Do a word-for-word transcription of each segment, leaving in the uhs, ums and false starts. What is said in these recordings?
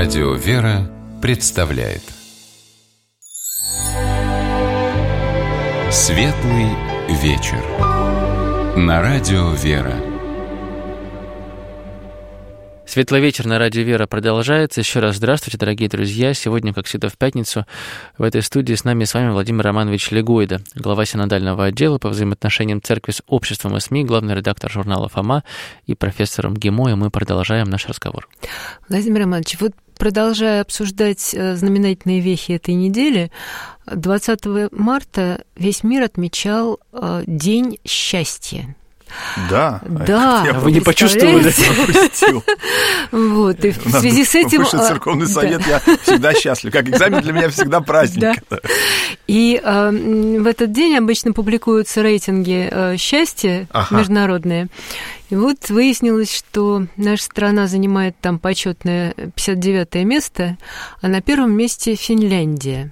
Радио «Вера» представляет Светлый вечер на Радио «Вера». Светлый вечер на Радио «Вера» продолжается. Еще раз здравствуйте, дорогие друзья. Сегодня, как всегда, в пятницу в этой студии с нами с вами Владимир Романович Легойда, глава синодального отдела по взаимоотношениям церкви с обществом и СМИ, главный редактор журнала «Фома» и профессор МГИМО, и мы продолжаем наш разговор. Владимир Романович, вот продолжая обсуждать знаменательные вехи этой недели, двадцатого марта весь мир отмечал День счастья. Да, да, я вы не почувствовали? Вот, и в связи с этим... Высший церковный совет, да. Я всегда счастлив. Как экзамен для меня всегда праздник. Да. И э, в этот день обычно публикуются рейтинги э, счастья ага. международные. И вот выяснилось, что наша страна занимает там почетное пятьдесят девятое место, а на первом месте Финляндия.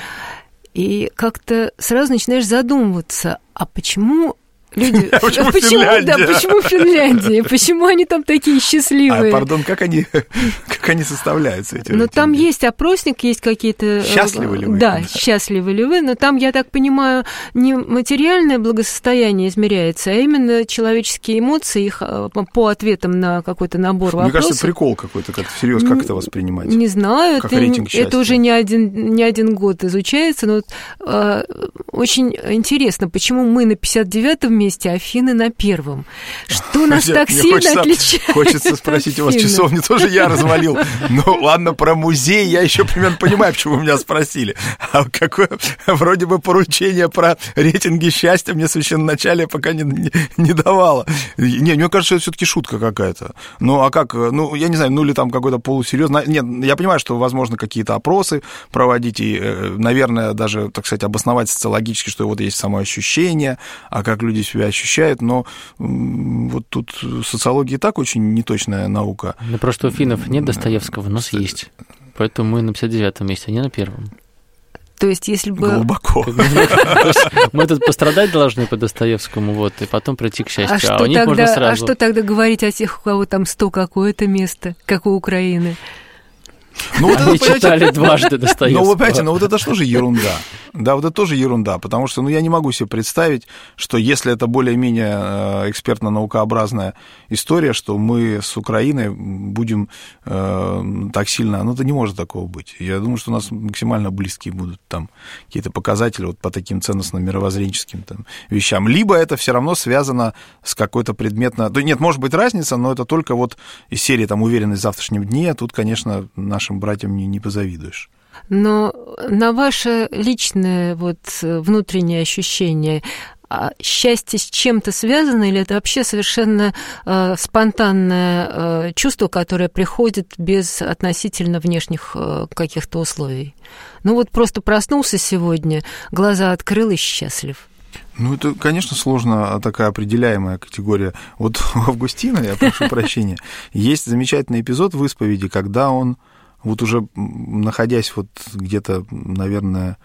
И как-то сразу начинаешь задумываться, а почему... Люди, а почему, а почему, Финляндия? Да, почему Финляндия? Почему они там такие счастливые? А, пардон, как они, как они составляются, эти Ну, рейтинги? там есть опросник, есть какие-то... Счастливы ли вы? Да, счастливы ли вы, но там, я так понимаю, не материальное благосостояние измеряется, а именно человеческие эмоции, их по ответам на какой-то набор вопросов. Мне кажется, прикол какой-то, как серьезно, как это воспринимать? Не знаю, как это, рейтинг счастья. Это уже не один, не один год изучается, но э, очень интересно, почему мы на пятьдесят девятом месте, а финны на первом. Что нас так Мне сильно хочется, отличает? Хочется спросить, у вас часовню тоже я развалил. Ну, ладно, про музей я еще примерно понимаю, почему вы меня спросили. А какое вроде бы поручение про рейтинги счастья мне священноначалие пока не, не, не давало. Не, мне кажется, это все-таки шутка какая-то. Ну, а как, ну, я не знаю, ну, или там какой-то полусерьезный. Нет, я понимаю, что, возможно, какие-то опросы проводить и, наверное, даже, так сказать, обосновать социологически, что вот есть самоощущение, а как люди себя ощущают, но вот тут социология и так очень неточная наука. Ну, просто у финнов нет Достоевского, у нас есть. Поэтому мы на пятьдесят девятом месте, а не на первом. То есть, если бы... Глубоко. Мы тут пострадать должны по Достоевскому, вот, и потом прийти к счастью. А, что а у них тогда, можно сразу. А что тогда говорить о тех, у кого там сто какое-то место, как у Украины? Ну, вот Они это, читали дважды Достоевского. Ну, вы понимаете, ну вот это что же ерунда? Да, вот это тоже ерунда, потому что, ну, я не могу себе представить, что если это более-менее экспертно-наукообразная история, что мы с Украиной будем э, так сильно... Ну, это не может такого быть. Я думаю, что у нас максимально близкие будут там какие-то показатели вот по таким ценностно-мировоззренческим там вещам. Либо это все равно связано с какой-то предметно... Да нет, может быть разница, но это только вот из серии там «Уверенность в завтрашнем дне». Тут, конечно, нашим братьям не, не позавидуешь. Но на ваше личное вот внутреннее ощущение, счастье с чем-то связано или это вообще совершенно э, спонтанное э, чувство, которое приходит без относительно внешних э, каких-то условий? Ну вот просто проснулся сегодня, глаза открыл и счастлив. Ну, это, конечно, сложно такая определяемая категория. Вот у Августина, я прошу прощения, есть замечательный эпизод в исповеди, когда он, вот уже находясь вот где-то, наверное,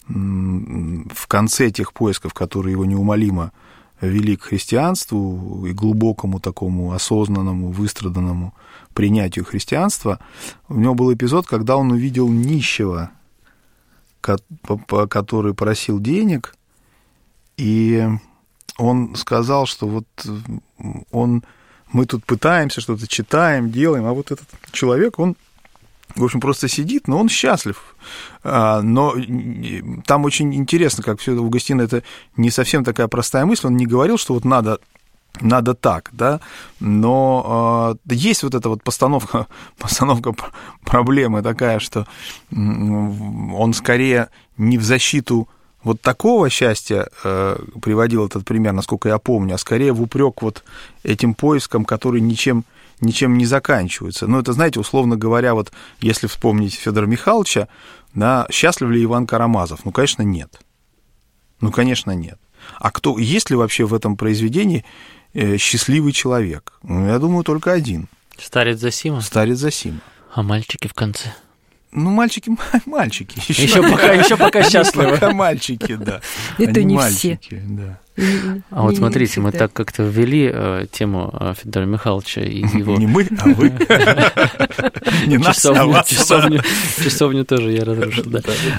в конце тех поисков, которые его неумолимо вели к христианству и глубокому такому осознанному, выстраданному принятию христианства, у него был эпизод, когда он увидел нищего, который просил денег, и он сказал, что вот он, мы тут пытаемся, что-то читаем, делаем, а вот этот человек, он, в общем, просто сидит, но он счастлив. Но там очень интересно, как все это у Августина, это не совсем такая простая мысль, он не говорил, что вот надо, надо так, да, но есть вот эта вот постановка, постановка проблемы такая, что он скорее не в защиту вот такого счастья э, приводил этот пример, насколько я помню, а скорее в упрек вот этим поискам, которые ничем, ничем не заканчиваются. Ну, это, знаете, условно говоря, вот если вспомнить Федора Михайловича, да, счастлив ли Иван Карамазов? Ну, конечно, нет. Ну, конечно, нет. А кто, есть ли вообще в этом произведении э, счастливый человек? Ну, я думаю, только один. Старец Зосима? Старец Зосима. А мальчики в конце? Ну, мальчики, мальчики. Еще, еще пока, еще пока счастливы. Пока мальчики, да. Это Они не мальчики, все. Да. А вот смотрите, мы так как-то ввели э, тему Федора Михайловича и его... Не мы, а вы. Не нас, а вас. Часовню тоже я разрушил, да.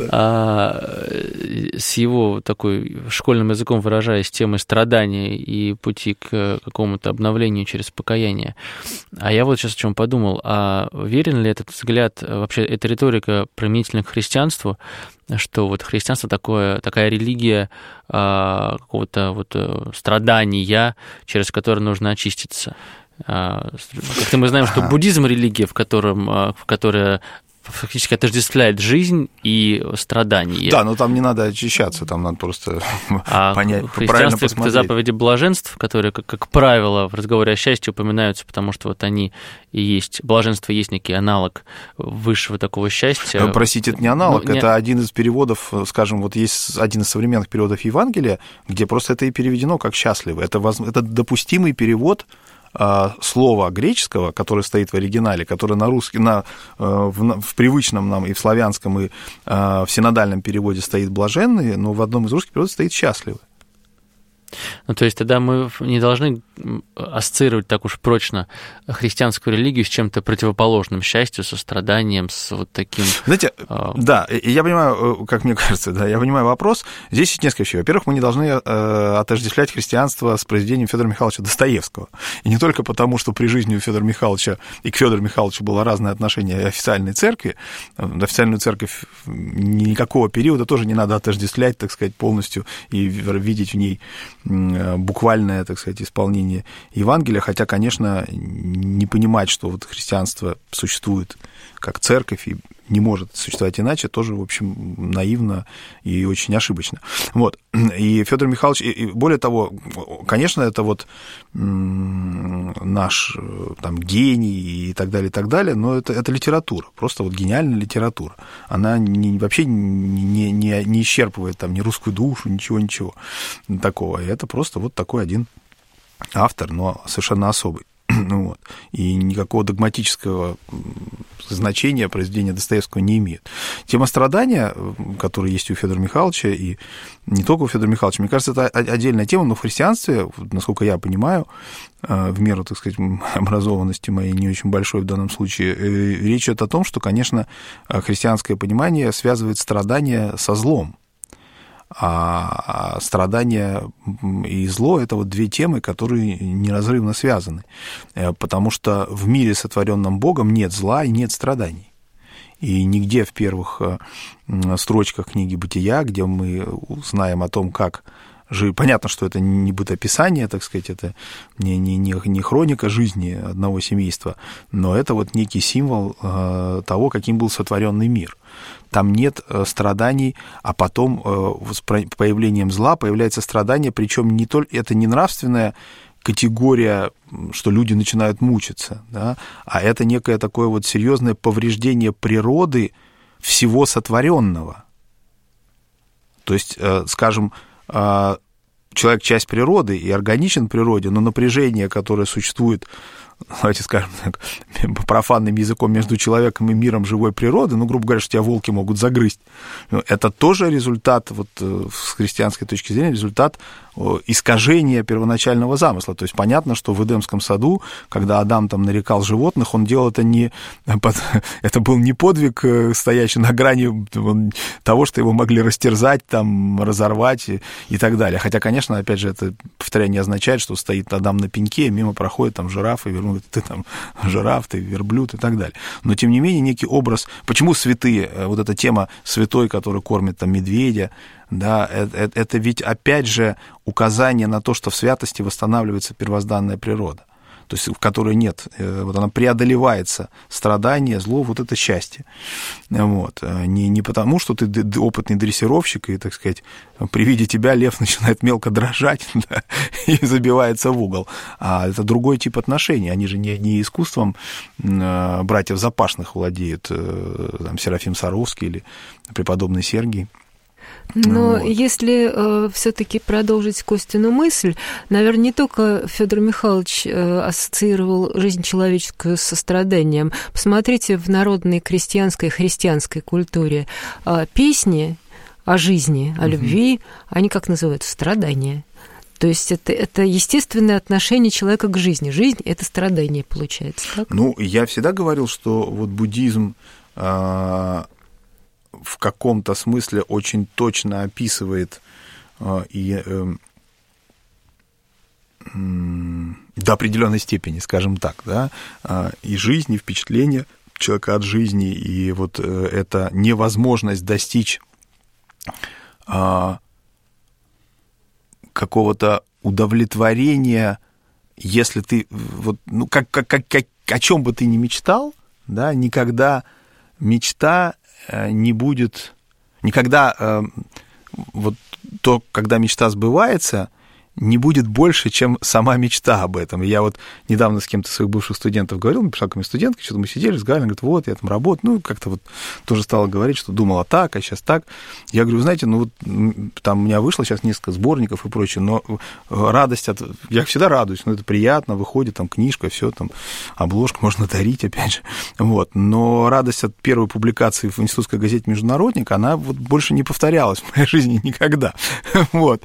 С его такой школьным языком выражаясь, темой страдания и пути к какому-то обновлению через покаяние. А я вот сейчас о чем подумал. А верен ли этот взгляд, вообще эта риторика применительна к христианству, что вот христианство такое, такая религия а, какого-то вот страдания, через которое нужно очиститься. А, как-то мы знаем, что буддизм — религия, в котором, в которой фактически отождествляет жизнь и страдания. Да, но там не надо очищаться, там надо просто а понять, правильно посмотреть. Это заповеди блаженств, которые, как, как правило, в разговоре о счастье упоминаются, потому что вот они и есть, блаженство есть некий аналог высшего такого счастья. Простите, это не аналог, ну, это не... один из переводов, скажем, вот есть один из современных переводов Евангелия, где просто это и переведено как «счастливы». Это, воз... это допустимый перевод слова греческого, которое стоит в оригинале, которое на русский, на, в, в привычном нам и в славянском, и в синодальном переводе стоит «блаженные», но в одном из русских переводов стоит «счастливы». Ну, то есть тогда мы не должны ассоциировать так уж прочно христианскую религию с чем-то противоположным счастью, со страданием, с вот таким... Знаете, а... да, я понимаю, как мне кажется, да, я понимаю вопрос. Здесь есть несколько вещей. Во-первых, мы не должны отождествлять христианство с произведением Федора Михайловича Достоевского. И не только потому, что при жизни у Федора Михайловича и к Федору Михайловичу было разное отношение официальной церкви. Официальную церковь никакого периода тоже не надо отождествлять, так сказать, полностью и видеть в ней буквальное, так сказать, исполнение Евангелия, хотя, конечно, не понимать, что вот христианство существует как церковь и не может существовать иначе, тоже, в общем, наивно и очень ошибочно. Вот. И Федор Михайлович, и более того, конечно, это вот наш там гений и так далее, и так далее, но это, это литература, просто вот гениальная литература. Она не, вообще не, не, не исчерпывает там ни русскую душу, ничего-ничего такого. И это просто вот такой один автор, но совершенно особый. Ну, вот. И никакого догматического значения произведения Достоевского не имеет. Тема страдания, которая есть у Федора Михайловича, и не только у Федора Михайловича, мне кажется, это отдельная тема, но в христианстве, насколько я понимаю, в меру, так сказать, образованности моей не очень большой в данном случае, речь идет о том, что, конечно, христианское понимание связывает страдания со злом. А страдания и зло — это вот две темы, которые неразрывно связаны, потому что в мире, сотворенном Богом, нет зла и нет страданий. И нигде в первых строчках книги «Бытия», где мы знаем о том, как жили... Понятно, что это не бытописание, так сказать, это не, не, не хроника жизни одного семейства, но это вот некий символ того, каким был сотворенный мир. Там нет страданий, а потом с появлением зла появляется страдание, причем не только это не нравственная категория, что люди начинают мучиться, да, а это некое такое вот серьезное повреждение природы всего сотворенного. То есть, скажем, человек часть природы и органичен в природе, но напряжение, которое существует, давайте скажем так, профанным языком между человеком и миром живой природы, ну, грубо говоря, что тебя волки могут загрызть, это тоже результат, вот с христианской точки зрения, результат искажения первоначального замысла. То есть понятно, что в Эдемском саду, когда Адам там нарекал животных, он делал это не... Это был не подвиг, стоящий на грани того, что его могли растерзать, там, разорвать и, и так далее. Хотя, конечно, опять же, это, повторяю, не означает, что стоит Адам на пеньке, мимо проходит там жираф, и вернут, ты там жираф, ты верблюд и так далее. Но, тем не менее, некий образ... Почему святые? Вот эта тема святой, который кормит там медведя, да, это, это ведь, опять же, указание на то, что в святости восстанавливается первозданная природа, то есть в которой нет, вот она преодолевается, страдание, зло, вот это счастье. Вот. Не, не потому, что ты опытный дрессировщик, и, так сказать, при виде тебя лев начинает мелко дрожать, да, и забивается в угол, а это другой тип отношений, они же не, не искусством братьев Запашных владеют, там, Серафим Саровский или преподобный Сергий. Но вот. Если э, все-таки продолжить Костину мысль, наверное, не только Федор Михайлович э, ассоциировал жизнь человеческую со страданием. Посмотрите, в народной крестьянской христианской культуре э, песни о жизни, о любви, угу. они как называются? Страдания. То есть это, это естественное отношение человека к жизни. Жизнь – это страдание, получается, так? Ну, я всегда говорил, что вот буддизм а, в каком-то смысле очень точно описывает а, и а, до определенной степени, скажем так, да, а, и жизнь, и впечатление человека от жизни, и вот эта невозможность достичь а, какого-то удовлетворения, если ты, вот, ну, как, как, как, как, о чем бы ты ни мечтал, да, никогда мечта не будет, никогда э, вот то, когда мечта сбывается, не будет больше, чем сама мечта об этом. И я вот недавно с кем-то своих бывших студентов говорил, написал ко мне студентка, что-то мы сидели, разговаривали, говорит, вот, я там работаю, ну, как-то вот тоже стала говорить, что думала так, а сейчас так. Я говорю, знаете, ну, вот там у меня вышло сейчас несколько сборников и прочее, но радость от... Я всегда радуюсь, ну, это приятно, выходит там книжка, все там, обложка можно дарить, опять же, вот. Но радость от первой публикации в институтской газете «Международник», она вот больше не повторялась в моей жизни никогда, вот.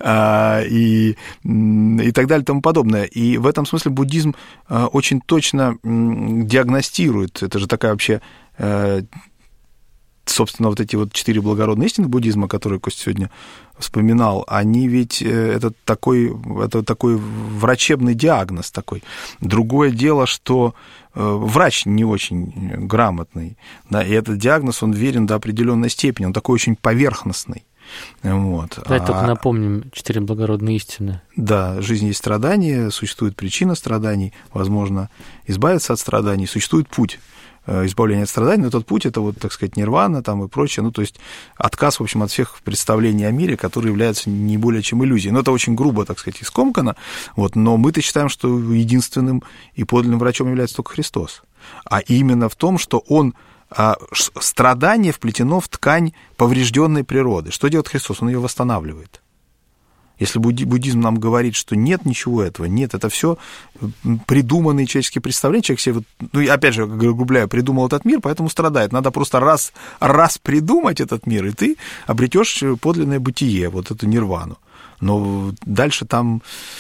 И и так далее и тому подобное. И в этом смысле буддизм очень точно диагностирует, это же такая вообще, собственно, вот эти вот четыре благородные истины буддизма, которые Костя сегодня вспоминал, они ведь, это такой, это такой врачебный диагноз такой. Другое дело, что врач не очень грамотный, да, и этот диагноз, он верен до определенной степени, он такой очень поверхностный. Вот. Давайте а, только напомним четыре благородные истины. Да, жизнь есть страдание, существует причина страданий, возможно, избавиться от страданий, существует путь избавления от страданий, но этот путь — это, вот, так сказать, нирвана там и прочее, ну, то есть отказ, в общем, от всех представлений о мире, которые являются не более чем иллюзией. Но это очень грубо, так сказать, и скомкано, вот, но мы-то считаем, что единственным и подлинным врачом является только Христос. А именно в том, что Он страдание вплетено в ткань поврежденной природы. Что делает Христос? Он ее восстанавливает. Если буддизм нам говорит, что нет ничего этого, нет, это все придуманные человеческие представления, человек себе, ну, и опять же, грубляю, придумал этот мир, поэтому страдает. Надо просто раз, раз придумать этот мир, и ты обретешь подлинное бытие, вот эту нирвану. Но дальше там...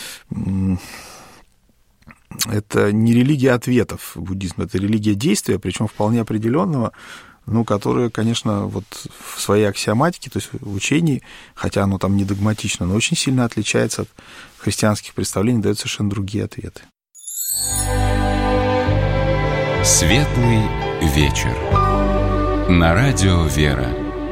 Это не религия ответов буддизм, это религия действия, причем вполне определенного, ну, которое, конечно, вот в своей аксиоматике, то есть в учении, хотя оно там не догматично, но очень сильно отличается от христианских представлений, дает совершенно другие ответы. Светлый вечер. На радио «Вера».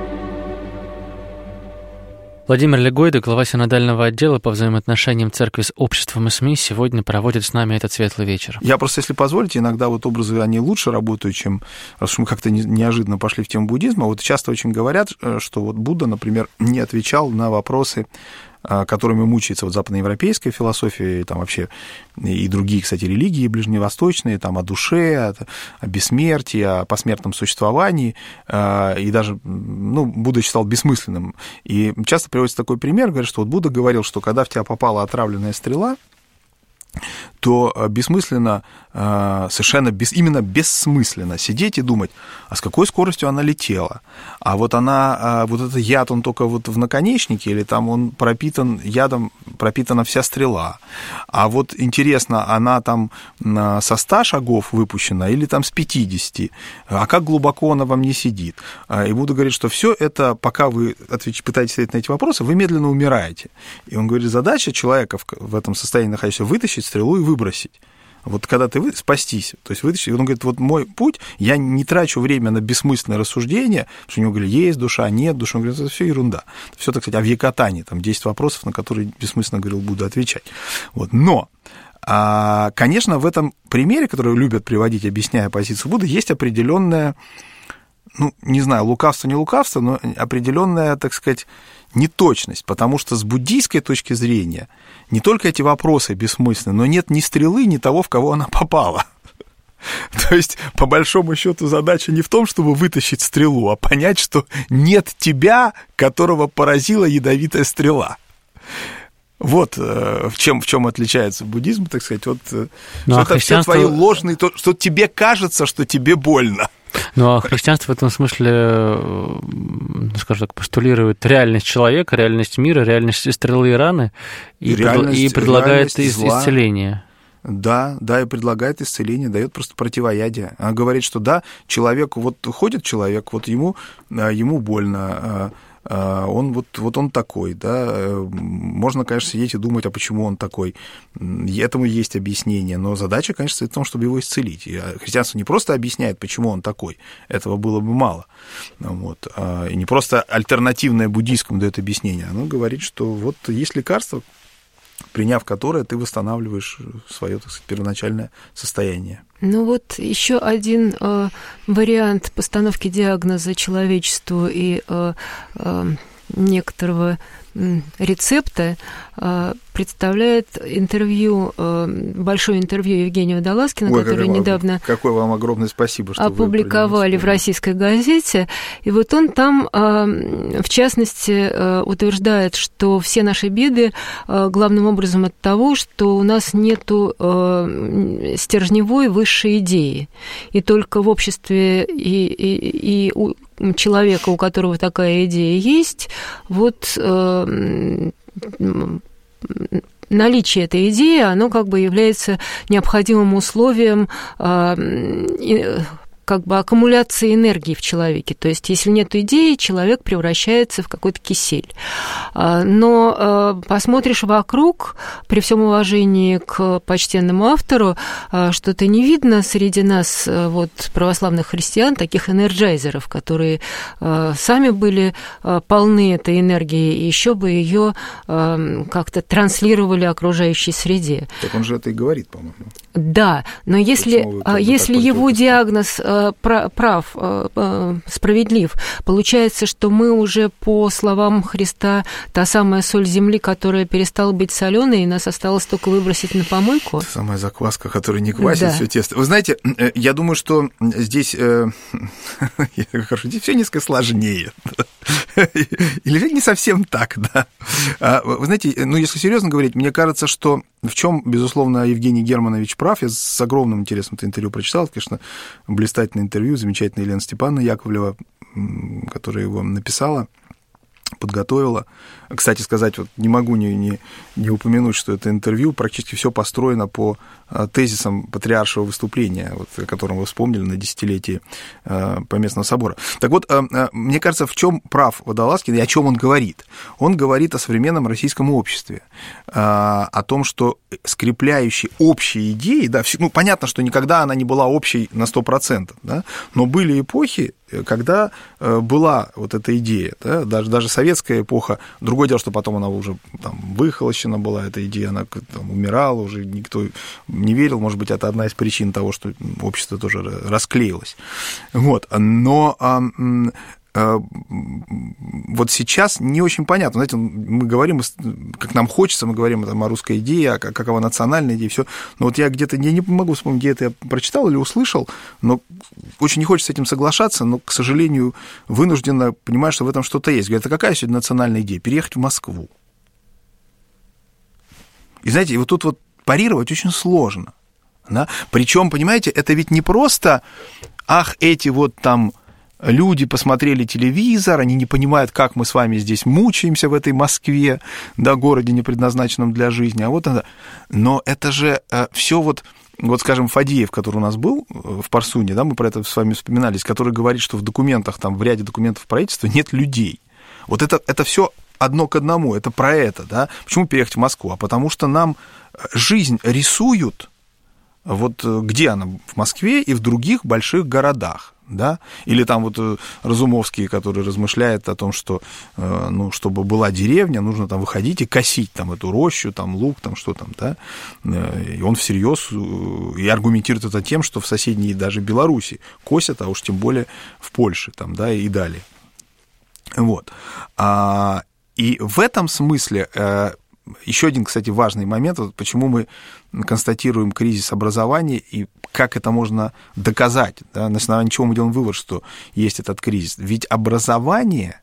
Владимир Легойда, глава синодального отдела по взаимоотношениям церкви с обществом и СМИ, сегодня проводит с нами этот светлый вечер. Я просто, если позволите, иногда вот образы, они лучше работают, чем, раз уж мы как-то неожиданно пошли в тему буддизма. Вот часто очень говорят, что вот Будда, например, не отвечал на вопросы, которыми мучается вот западноевропейская философия, и там вообще и другие, кстати, религии ближневосточные, там о душе, о бессмертии, о посмертном существовании, и даже, ну, Будда считал бессмысленным. И часто приводится такой пример, говорят, что вот Будда говорил, что когда в тебя попала отравленная стрела, то бессмысленно, совершенно без, именно бессмысленно сидеть и думать, а с какой скоростью она летела, а вот она, вот этот яд, он только вот в наконечнике, или там он пропитан ядом, пропитана вся стрела, а вот интересно, она там со ста шагов выпущена или там с пятидесяти, а как глубоко она во мне сидит. И Будда говорит, что все это, пока вы отвеч... пытаетесь ответить на эти вопросы, вы медленно умираете. И он говорит, задача человека в этом состоянии находящегося вытащить стрелу и выбросить. Вот когда ты вы... спастись, то есть вытащить, он говорит, вот мой путь, я не трачу время на бессмысленное рассуждение, потому что у него говорили, есть душа, нет души, он говорит, это все ерунда. Все, так сказать, о вьякатане, там десять вопросов, на которые бессмысленно, говорил, буду отвечать. Вот. Но, конечно, в этом примере, который любят приводить, объясняя позицию Будды, есть определенная, ну, не знаю, лукавство, не лукавство, но определенная, так сказать, неточность, потому что с буддийской точки зрения не только эти вопросы бессмысленны, но нет ни стрелы, ни того, в кого она попала. То есть, по большому счету, задача не в том, чтобы вытащить стрелу, а понять, что нет тебя, которого поразила ядовитая стрела. Вот в чем, в чем отличается буддизм, так сказать, вот, ну, что а это все твои ложные, то, что тебе кажется, что тебе больно. Ну, а христианство в этом смысле, ну, скажем так, постулирует реальность человека, реальность мира, реальность стрелы и раны, и, реальность, и предлагает ис- исцеление. Да, да, и предлагает исцеление, дает просто противоядие. Она говорит, что да, человек, вот ходит человек, вот ему, ему больно, он вот, вот он такой, да, можно, конечно, сидеть и думать, а почему он такой, этому есть объяснение, но задача, конечно, в том, чтобы его исцелить. И христианство не просто объясняет, почему он такой, этого было бы мало, вот, и не просто альтернативное буддийскому дает объяснение, оно говорит, что вот есть лекарство, приняв которое, ты восстанавливаешь свое, так сказать, первоначальное состояние. Ну вот еще один э, вариант постановки диагноза человечеству и э, э, некоторого э, рецепта э, представляет интервью, э, большое интервью Евгения Водолазкина, Ой, которое как, недавно какое вам огромное спасибо, что опубликовали в «Российской газете». И вот он там, э, в частности, э, утверждает, что все наши беды э, главным образом от того, что у нас нету э, стержневой высшей идеи. И только в обществе и, и, и у человека, у которого такая идея есть, вот э, наличие этой идеи, оно как бы является необходимым условием э, как бы аккумуляции энергии в человеке. То есть, если нет идеи, человек превращается в какой-то кисель. Но посмотришь вокруг, при всем уважении к почтенному автору, что-то не видно среди нас, вот, православных христиан, таких энерджайзеров, которые сами были полны этой энергии, и еще бы ее как-то транслировали окружающей среде. Так он же это и говорит, по-моему. Да, но если, если его диагноз прав, справедлив, получается, что мы уже, по словам Христа, та самая соль земли, которая перестала быть соленой, и нас осталось только выбросить на помойку. Та самая закваска, которая не квасит, да. Все тесто. Вы знаете, я думаю, что здесь, здесь все несколько сложнее. Или не совсем так, да. Вы знаете, ну, если серьезно говорить, мне кажется, что в чем, безусловно, Евгений Германович прав. Я с огромным интересом это интервью прочитал. Это, конечно, блистательное интервью, замечательная Елена Степановна Яковлева, которая его написала, подготовила. Кстати сказать, вот не могу не, не, не упомянуть, что это интервью практически все построено по тезисам патриаршего выступления, вот, о котором вы вспомнили на десятилетии Поместного собора. Так вот, мне кажется, в чем прав Водолазкин и о чем он говорит? Он говорит о современном российском обществе, о том, что скрепляющие общие идеи, да, ну, понятно, что никогда она не была общей на сто процентов, да, но были эпохи, когда была вот эта идея, да, даже, даже советская эпоха, другое дело, что потом она уже там выхолощена была, эта идея, она там умирала, уже никто не верил, может быть, это одна из причин того, что общество тоже расклеилось. Вот, но вот сейчас не очень понятно. Знаете, мы говорим, как нам хочется, мы говорим там, о русской идее, какова национальная идея, все. Но вот я где-то, я не могу вспомнить, где это я прочитал или услышал, но очень не хочется с этим соглашаться, но, к сожалению, вынужденно понимаю, что в этом что-то есть. Говорят, а какая сегодня национальная идея? Переехать в Москву. И знаете, и вот тут вот парировать очень сложно. Да? Причем, понимаете, это ведь не просто, ах, эти вот там люди посмотрели телевизор, они не понимают, как мы с вами здесь мучаемся в этой Москве, да, городе, не предназначенном для жизни, а вот это. Но это же все вот, вот, скажем, Фадеев, который у нас был в Парсуне, да, мы про это с вами вспоминались, который говорит, что в документах, там, в ряде документов правительства нет людей. Вот это, это все одно к одному, это про это, да. Почему переехать в Москву? А потому что нам жизнь рисуют, вот где она, в Москве и в других больших городах. Да? Или там вот Разумовский, который размышляет о том, что, ну, чтобы была деревня, нужно там выходить и косить там эту рощу, там лук, там что там, да, и он всерьез и аргументирует это тем, что в соседней даже Беларуси косят, а уж тем более в Польше там, да, и далее. Вот. И в этом смысле еще один, кстати, важный момент, вот почему мы констатируем кризис образования и как это можно доказать, да, на основании чего мы делаем вывод, что есть этот кризис. Ведь образование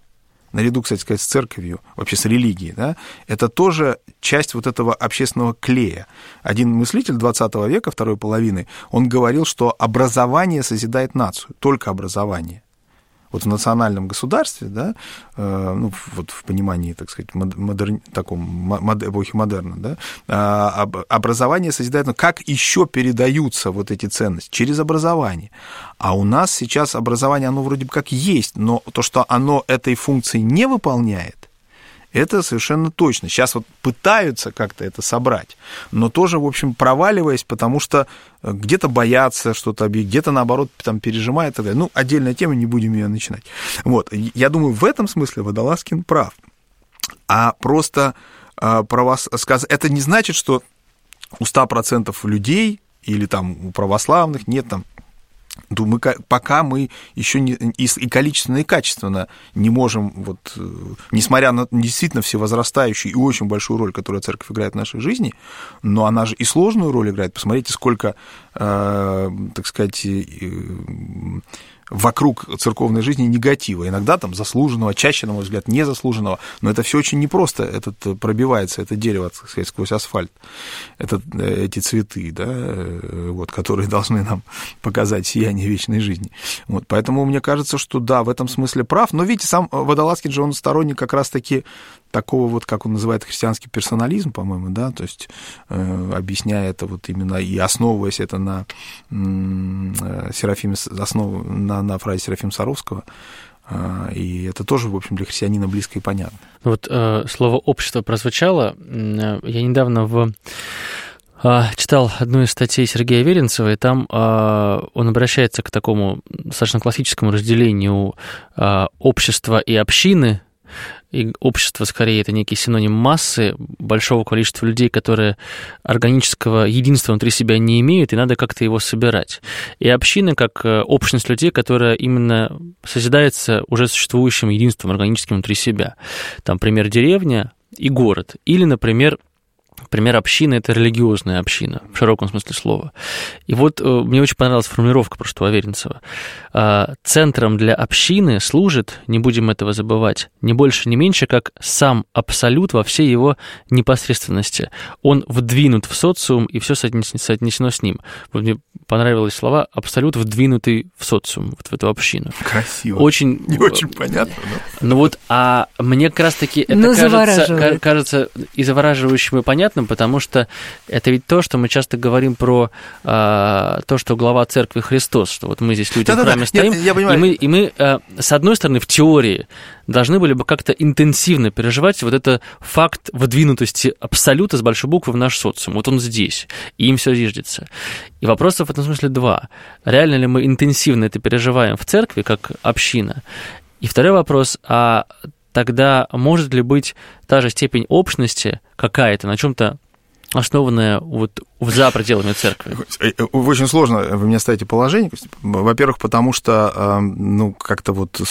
наряду, кстати сказать, с церковью, вообще с религией, да, это тоже часть вот этого общественного клея. Один мыслитель двадцатого века, второй половины, он говорил, что образование созидает нацию, только образование. Вот в национальном государстве, да, э, ну, вот в понимании, так сказать, модерн, таком, мод, эпохи модерна, да, э, образование созидает, ну, как еще передаются вот эти ценности? Через образование. А у нас сейчас образование, оно вроде бы как есть, но то, что оно этой функции не выполняет, это совершенно точно. Сейчас вот пытаются как-то это собрать, но тоже, в общем, проваливаясь, потому что где-то боятся что-то объявить, где-то, наоборот, там пережимают. Ну, отдельная тема, не будем ее начинать. Вот. Я думаю, в этом смысле Водолазкин прав. А просто про вас сказать, это не значит, что у ста процентов людей или там у православных нет там, мы, пока мы еще не, и количественно, и качественно не можем, вот, несмотря на действительно всевозрастающую и очень большую роль, которую церковь играет в нашей жизни, но она же и сложную роль играет. Посмотрите, сколько, э, так сказать, э, вокруг церковной жизни негатива. Иногда там заслуженного, чаще, на мой взгляд, незаслуженного. Но это все очень непросто. Этот, пробивается это дерево, так сказать, сквозь асфальт. Это, эти цветы, да, вот, которые должны нам показать сияние вечной жизни. Вот, поэтому мне кажется, что да, в этом смысле прав. Но видите, сам Водолазкин же, он сторонник как раз-таки такого вот, как он называет, христианский персонализм, по-моему, да, то есть э, объясняя это вот именно и основываясь это на э, Серафиме, основ, на, на фразе Серафима Саровского, э, и это тоже, в общем, для христианина близко и понятно. Вот э, слово «общество» прозвучало. Я недавно в... читал одну из статей Сергея Веренцева, и там э, он обращается к такому достаточно классическому разделению э, общества и общины. И общество, скорее, это некий синоним массы, большого количества людей, которые органического единства внутри себя не имеют, и надо как-то его собирать. И община как общность людей, которая именно созидается уже существующим единством органическим внутри себя. Там, пример, деревня и город. Или, например, Пример общины – это религиозная община, в широком смысле слова. И вот мне очень понравилась формулировка просто у Аверинцева. Центром для общины служит, не будем этого забывать, не больше, не меньше, как сам абсолют во всей его непосредственности. Он вдвинут в социум, и все соотнесено с ним. Вот мне понравились слова «абсолют, вдвинутый в социум», вот в эту общину. Красиво. Очень... Не очень понятно, но... Ну вот, а мне как раз-таки это кажется, кажется и завораживающим, и понятным, потому что это ведь то, что мы часто говорим про а, то, что глава церкви Христос, что вот мы здесь люди да, в храме да, стоим, я, я и мы, и мы а, с одной стороны, в теории должны были бы как-то интенсивно переживать вот этот факт выдвинутости абсолюта с большой буквы в наш социум. Вот он здесь, и им все зиждется. И вопросов в этом смысле два. Реально ли мы интенсивно это переживаем в церкви, как община? И второй вопрос, а тогда может ли быть та же степень общности какая-то, на чем-то основанная вот за пределами церкви? Очень сложно вы мне ставите положение. Во-первых, потому что, ну, как-то вот...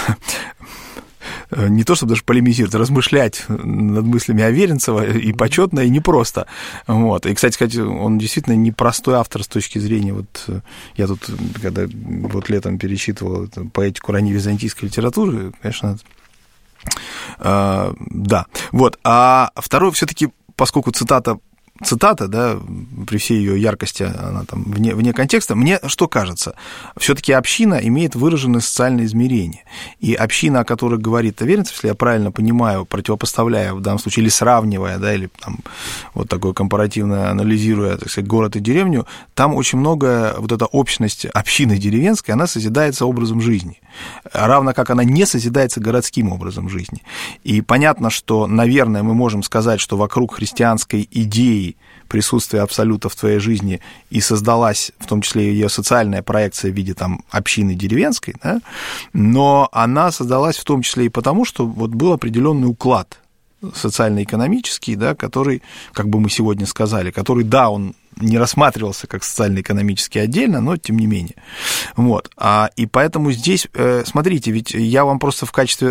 не то, чтобы даже полемизировать, размышлять над мыслями Аверинцева и почетно, и непросто. Вот. И, кстати сказать, он действительно непростой автор с точки зрения... Вот я тут, когда вот летом перечитывал поэтику ранней византийской литературы, конечно... Uh, да, вот. А второе, все-таки, поскольку цитата, цитата, да, при всей ее яркости, она там вне, вне контекста, мне что кажется? Все-таки община имеет выраженное социальное измерение. И община, о которой говорит Аверинцев, если я правильно понимаю, противопоставляя в данном случае, или сравнивая, да, или там вот такое компаративно анализируя, так сказать, город и деревню, там очень много, вот эта общность общины деревенской, она созидается образом жизни. Равно как она не созидается городским образом жизни. И понятно, что, наверное, мы можем сказать, что вокруг христианской идеи присутствия абсолюта в твоей жизни и создалась, в том числе ее социальная проекция в виде там общины деревенской, да, но она создалась в том числе и потому, что вот был определенный уклад социально-экономический, да, который, как бы мы сегодня сказали, который, да, он не рассматривался как социально-экономически отдельно, но тем не менее. Вот. А, и поэтому здесь, смотрите, ведь я вам просто в качестве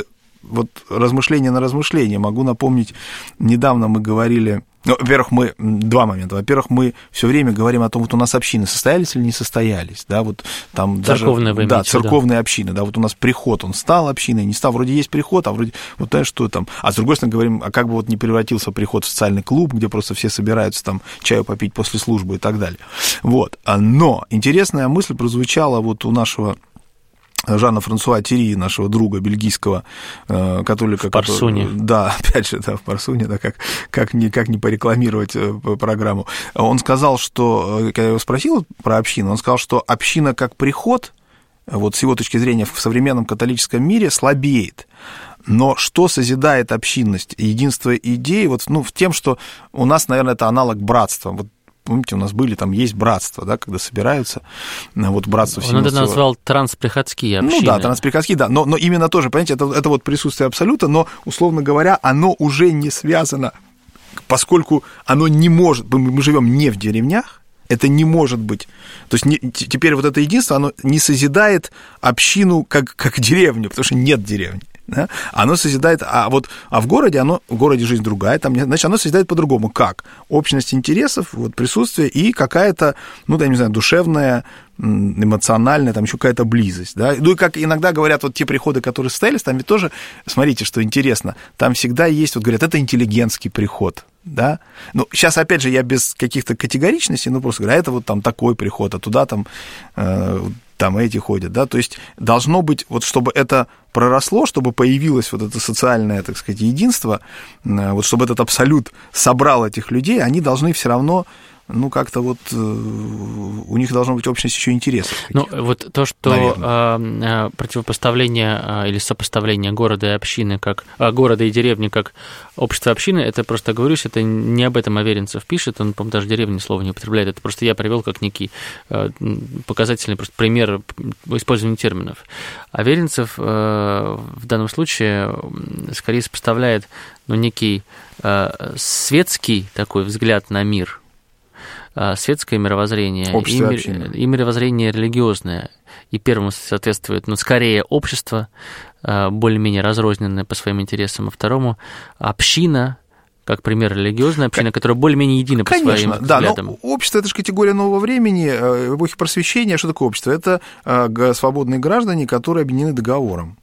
вот размышление на размышление. Могу напомнить, недавно мы говорили... Ну, во-первых, мы... Два момента. Во-первых, мы все время говорим о том, вот у нас общины состоялись или не состоялись, да, вот там церковные даже... Да, церковные да. общины, да, вот у нас приход, он стал общиной, не стал, вроде есть приход, а вроде вот знаешь, что там... А с другой стороны, говорим, а как бы вот не превратился приход в социальный клуб, где просто все собираются там чаю попить после службы и так далее. Вот. Но интересная мысль прозвучала вот у нашего... Жана Франсуа Тирри, нашего друга бельгийского э, католика. В Парсуне. Который, да, опять же, да, в Парсуне, да, как, как, не, как не порекламировать э, программу. Он сказал, что, когда я его спросил про общину, он сказал, что община как приход, вот с его точки зрения, в современном католическом мире слабеет. Но что созидает общинность, единство идей, вот, ну, в тем, что у нас, наверное, это аналог братства. Вот, помните, у нас были, там есть братства, да, когда собираются, вот братство всего. Он это назвал трансприходские общины. Ну да, трансприходские, да, но, но именно тоже, понимаете, это, это вот присутствие абсолюта, но, условно говоря, оно уже не связано, поскольку оно не может, мы живем не в деревнях, это не может быть. То есть не, теперь вот это единство, оно не созидает общину как, как деревню, потому что нет деревни. Да? Оно созидает, а вот а в городе, оно, в городе жизнь другая, там, значит, оно созидает по-другому. Как? Общность интересов, вот, присутствие и какая-то, ну, да, я не знаю, душевная, эмоциональная, там еще какая-то близость. Да? Ну, и как иногда говорят, вот те приходы, которые состоялись, там ведь тоже, смотрите, что интересно, там всегда есть, вот говорят, это интеллигентский приход. Да? Ну, сейчас, опять же, я без каких-то категоричностей, ну, просто говорю, а это вот там такой приход, а туда там... Э, там эти ходят, да, то есть должно быть, вот чтобы это проросло, чтобы появилось вот это социальное, так сказать, единство, вот чтобы этот абсолют собрал этих людей, они должны все равно, ну, как-то вот у них должна быть общность еще интересов. Ну, вот то, что а, противопоставление а, или сопоставление города и общины, как а, города и деревни как общество общины, это просто, говорюсь, это не об этом Аверинцев пишет, он, по-моему, даже деревни слова не употребляет, это просто я привел как некий а, показательный просто пример использования терминов. Аверинцев а, в данном случае скорее сопоставляет, ну, некий а, светский такой взгляд на мир, светское мировоззрение и, мир, и мировоззрение религиозное. И первому соответствует, ну, скорее общество, более-менее разрозненное по своим интересам, а второму община, как пример религиозная община, которая более-менее едина по своим Конечно, да, взглядам. Но общество – это же категория нового времени, эпохи просвещения. Что такое общество? Это свободные граждане, которые объединены договором.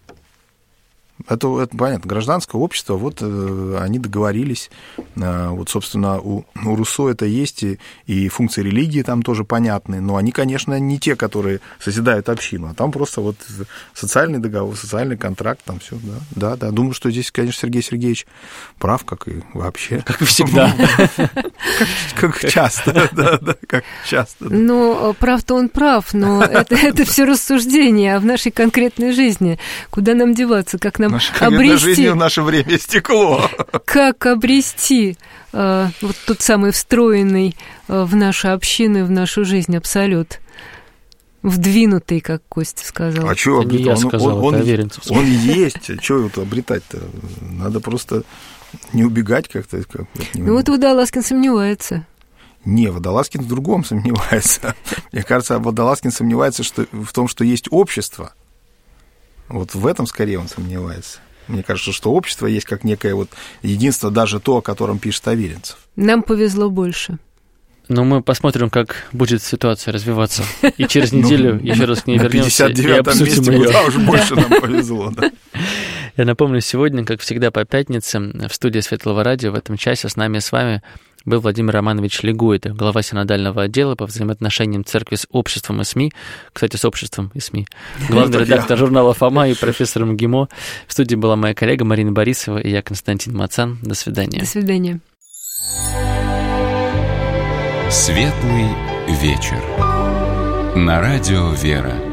Это, это понятно, гражданское общество, вот э, они договорились, э, вот, собственно, у, у Руссо это есть, и, и функции религии там тоже понятны, но они, конечно, не те, которые созидают общину, а там просто вот социальный договор, социальный контракт, там все, да, да, да. Думаю, что здесь, конечно, Сергей Сергеевич прав, как и вообще. Как и всегда. Как часто, да, да, как часто. Ну, прав-то он прав, но это все рассуждение, а в нашей конкретной жизни куда нам деваться, как нам Наша конкретная жизнь в наше время стекло. Как обрести э, вот тот самый встроенный э, в нашу общину, в нашу жизнь абсолют? Вдвинутый, как Костя сказал. А что обретать? Не я сказал, он, это он, он есть. А что его обретать-то? Надо просто не убегать как-то. Как, ну вот Водолазкин сомневается. Не, Водолазкин в другом сомневается. Мне кажется, Водолазкин сомневается что, в том, что есть общество. Вот в этом скорее он сомневается. Мне кажется, что общество есть как некое вот единство, даже то, о котором пишет Аверинцев. Нам повезло больше. Ну, мы посмотрим, как будет ситуация развиваться. И через неделю еще раз к ней вернемся и обсудим ее. Куда уж больше нам повезло, да. Я напомню, сегодня, как всегда, по пятницам в студии Светлого радио в этом часе с нами и с вами был Владимир Романович Легойда, глава синодального отдела по взаимоотношениям церкви с обществом и СМИ, кстати, с обществом и СМИ, главный редактор журнала «Фома» и профессор МГИМО. В студии была моя коллега Марина Борисова и я, Константин Мацан. До свидания. До свидания. Светлый вечер. На радио «Вера».